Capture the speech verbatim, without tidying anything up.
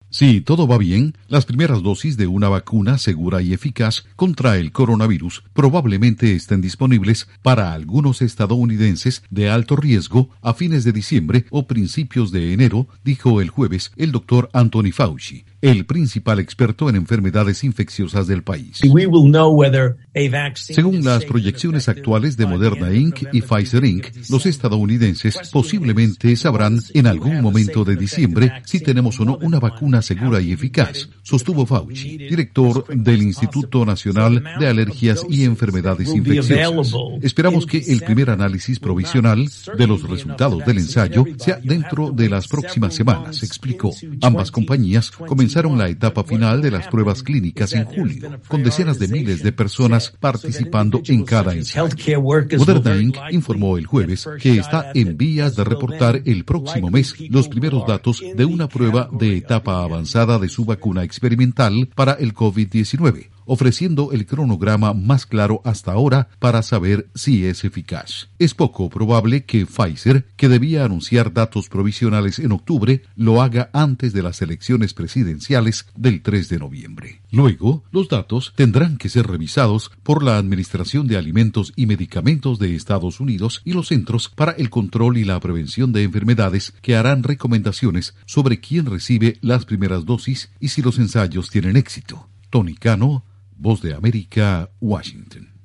Si todo va bien, las primeras dosis de una vacuna segura y eficaz contra el coronavirus probablemente estén disponibles para algunos estadounidenses de alto riesgo a fines de diciembre o principios de enero, dijo el jueves el doctor Anthony Fauci, el principal experto en enfermedades infecciosas del país. Según las proyecciones actuales de Moderna incorporated y Pfizer incorporated, los estadounidenses posiblemente sabrán en algún momento de diciembre si tenemos o no una vacuna segura y eficaz, sostuvo Fauci, director del Instituto Nacional de Alergias y Enfermedades Infecciosas. Esperamos que el primer análisis provisional de los resultados del ensayo sea dentro de las próximas semanas, explicó. Ambas compañías comenzaron la etapa final de las pruebas clínicas en julio, con decenas de miles de personas participando en cada ensayo. Moderna incorporated informó el jueves que está en vías de reportar el próximo mes los primeros datos de una prueba de etapa avanzada de su vacuna experimental para el COVID diecinueve, ofreciendo el cronograma más claro hasta ahora para saber si es eficaz. Es poco probable que Pfizer, que debía anunciar datos provisionales en octubre, lo haga antes de las elecciones presidenciales del tres de noviembre. Luego, los datos tendrán que ser revisados por la Administración de Alimentos y Medicamentos de Estados Unidos y los Centros para el Control y la Prevención de Enfermedades, que harán recomendaciones sobre quién recibe las primeras dosis y si los ensayos tienen éxito. Tony Cano, Voz de América, Washington.